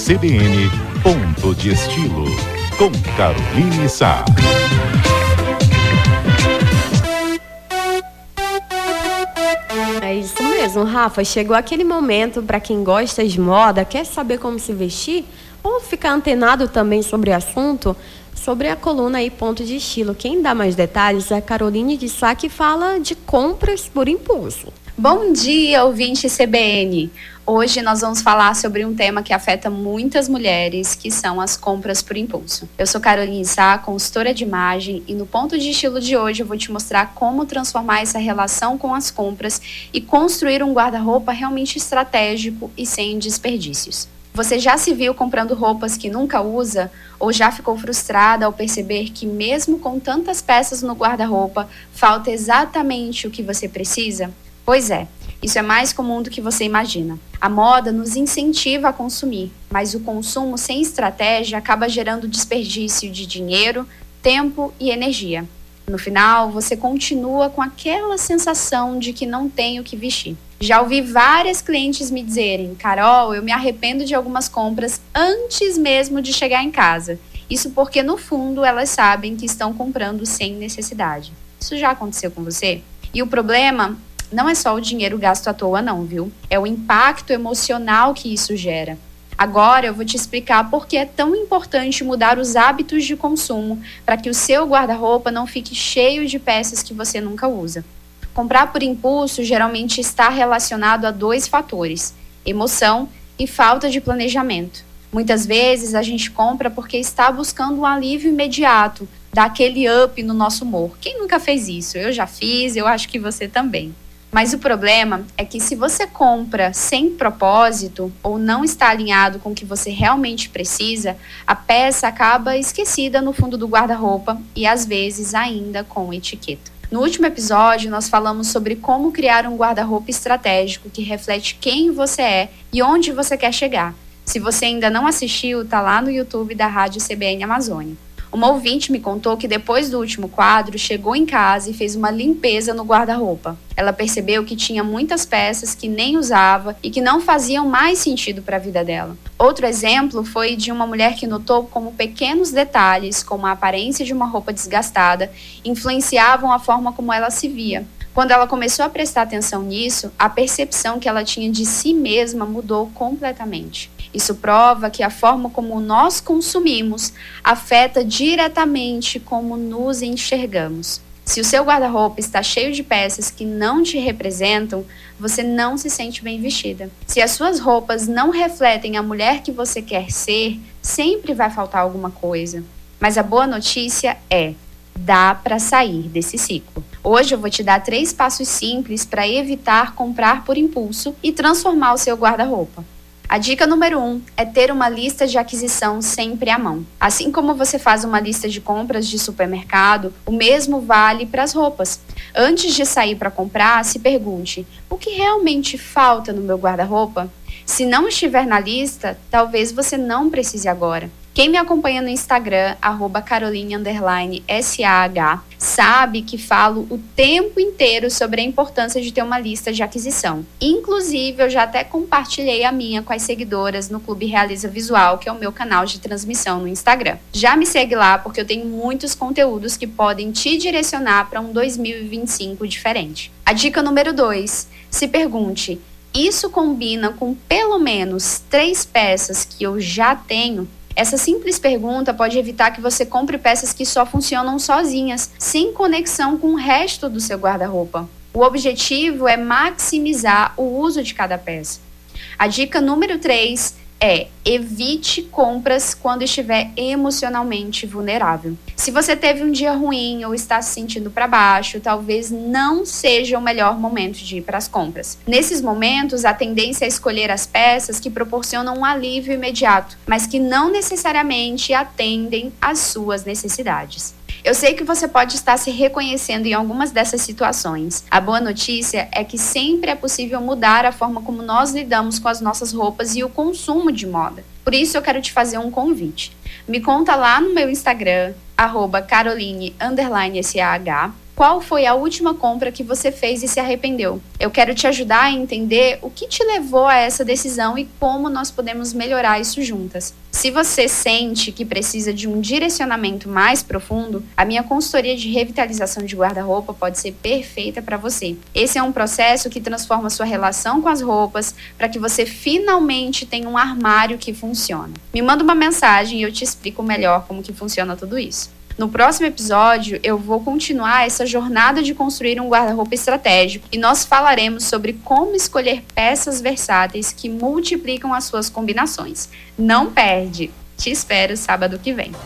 CBN Ponto de Estilo, com Caroline Sá. É isso mesmo, Rafa. Chegou aquele momento para quem gosta de moda, quer saber como se vestir ou ficar antenado também sobre o assunto, sobre a coluna aí Ponto de Estilo. Quem dá mais detalhes é a Caroline de Sá, que fala de compras por impulso. Bom dia, ouvinte CBN! Hoje nós vamos falar sobre um tema que afeta muitas mulheres, que são as compras por impulso. Eu sou Caroline Sá, consultora de imagem, e no Ponto de Estilo de hoje eu vou te mostrar como transformar essa relação com as compras e construir um guarda-roupa realmente estratégico e sem desperdícios. Você já se viu comprando roupas que nunca usa? Ou já ficou frustrada ao perceber que mesmo com tantas peças no guarda-roupa, falta exatamente o que você precisa? Pois é, isso é mais comum do que você imagina. A moda nos incentiva a consumir, mas o consumo sem estratégia acaba gerando desperdício de dinheiro, tempo e energia. No final, você continua com aquela sensação de que não tem o que vestir. Já ouvi várias clientes me dizerem: Carol, eu me arrependo de algumas compras antes mesmo de chegar em casa. Isso porque, no fundo, elas sabem que estão comprando sem necessidade. Isso já aconteceu com você? E o problema não é só o dinheiro gasto à toa não, viu? É o impacto emocional que isso gera. Agora eu vou te explicar por que é tão importante mudar os hábitos de consumo para que o seu guarda-roupa não fique cheio de peças que você nunca usa. Comprar por impulso geralmente está relacionado a dois fatores: emoção e falta de planejamento. Muitas vezes a gente compra porque está buscando um alívio imediato, dar aquele up no nosso humor. Quem nunca fez isso? Eu já fiz, eu acho que você também. Mas o problema é que se você compra sem propósito ou não está alinhado com o que você realmente precisa, a peça acaba esquecida no fundo do guarda-roupa e às vezes ainda com etiqueta. No último episódio, nós falamos sobre como criar um guarda-roupa estratégico que reflete quem você é e onde você quer chegar. Se você ainda não assistiu, tá lá no YouTube da Rádio CBN Amazônia. Uma ouvinte me contou que depois do último quadro, chegou em casa e fez uma limpeza no guarda-roupa. Ela percebeu que tinha muitas peças que nem usava e que não faziam mais sentido para a vida dela. Outro exemplo foi de uma mulher que notou como pequenos detalhes, como a aparência de uma roupa desgastada, influenciavam a forma como ela se via. Quando ela começou a prestar atenção nisso, a percepção que ela tinha de si mesma mudou completamente. Isso prova que a forma como nós consumimos afeta diretamente como nos enxergamos. Se o seu guarda-roupa está cheio de peças que não te representam, você não se sente bem vestida. Se as suas roupas não refletem a mulher que você quer ser, sempre vai faltar alguma coisa. Mas a boa notícia é: dá para sair desse ciclo. Hoje eu vou te dar 3 passos simples para evitar comprar por impulso e transformar o seu guarda-roupa. A dica número 1 é ter uma lista de aquisição sempre à mão. Assim como você faz uma lista de compras de supermercado, o mesmo vale para as roupas. Antes de sair para comprar, se pergunte: o que realmente falta no meu guarda-roupa? Se não estiver na lista, talvez você não precise agora. Quem me acompanha no Instagram, @Caroline_SAH, sabe que falo o tempo inteiro sobre a importância de ter uma lista de aquisição. Inclusive, eu já até compartilhei a minha com as seguidoras no Clube Realiza Visual, que é o meu canal de transmissão no Instagram. Já me segue lá, porque eu tenho muitos conteúdos que podem te direcionar para um 2025 diferente. A dica número 2, se pergunte: isso combina com pelo menos 3 peças que eu já tenho? Essa simples pergunta pode evitar que você compre peças que só funcionam sozinhas, sem conexão com o resto do seu guarda-roupa. O objetivo é maximizar o uso de cada peça. A dica número 3 é: evite compras quando estiver emocionalmente vulnerável. Se você teve um dia ruim ou está se sentindo para baixo, talvez não seja o melhor momento de ir para as compras. Nesses momentos, a tendência é escolher as peças que proporcionam um alívio imediato, mas que não necessariamente atendem às suas necessidades. Eu sei que você pode estar se reconhecendo em algumas dessas situações. A boa notícia é que sempre é possível mudar a forma como nós lidamos com as nossas roupas e o consumo de moda. Por isso eu quero te fazer um convite. Me conta lá no meu Instagram, @Caroline_SAH, Qual foi a última compra que você fez e se arrependeu? Eu quero te ajudar a entender o que te levou a essa decisão e como nós podemos melhorar isso juntas. Se você sente que precisa de um direcionamento mais profundo, a minha consultoria de revitalização de guarda-roupa pode ser perfeita para você. Esse é um processo que transforma sua relação com as roupas para que você finalmente tenha um armário que funciona. Me manda uma mensagem e eu te explico melhor como que funciona tudo isso. No próximo episódio, eu vou continuar essa jornada de construir um guarda-roupa estratégico e nós falaremos sobre como escolher peças versáteis que multiplicam as suas combinações. Não perde! Te espero sábado que vem.